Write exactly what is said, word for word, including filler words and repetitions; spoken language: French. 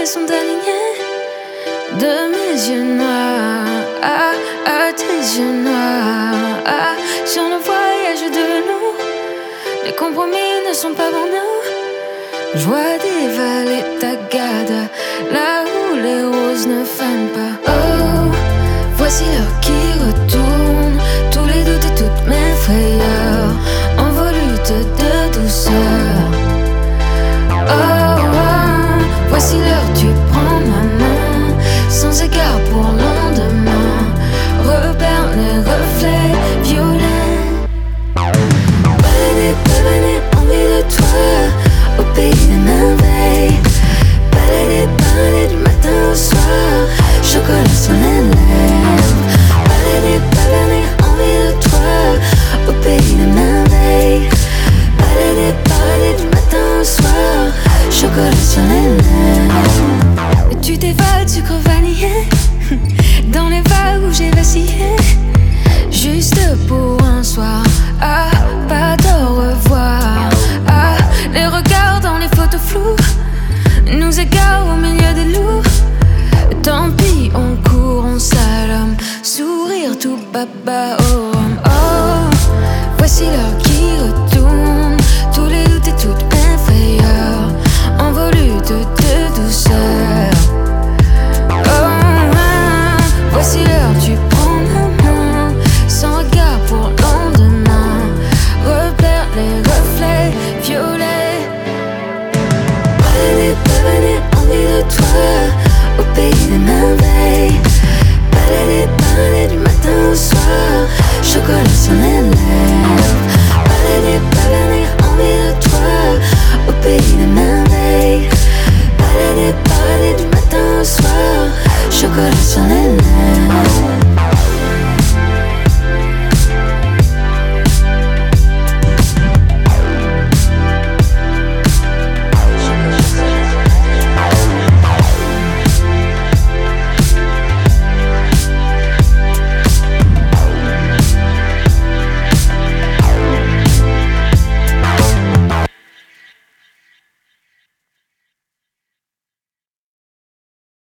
sont alignés de mes yeux noirs à, à tes yeux noirs à, sur le voyage de nous. Les compromis ne sont pas pour nous. Je vois des vallées tagada là où les roses ne fanent pas. Oh, voici l'heure qui retourne, tous les doutes et toutes mes frayeurs en volute de douceur. Oh, oh, voici l'heure, tu prends ma main, sans égard pour lendemain, repère les reflets violets. Balader, balader, envie de toi, au pays des merveilles. Balader, balader du matin au soir, chocolat sur les lèvres. Balader, balader, envie de toi, au pays des merveilles. Balader, balader du matin au soir, chocolat sur les lèvres. Et tu t'évades, sucre vanillé, dans les vagues où j'ai vacillé, juste pour un soir. Ah, pas d'au revoir. Ah, les regards dans les photos floues nous égarent au milieu des loups. Tant pis, on court, on slalom, sourire tout baba.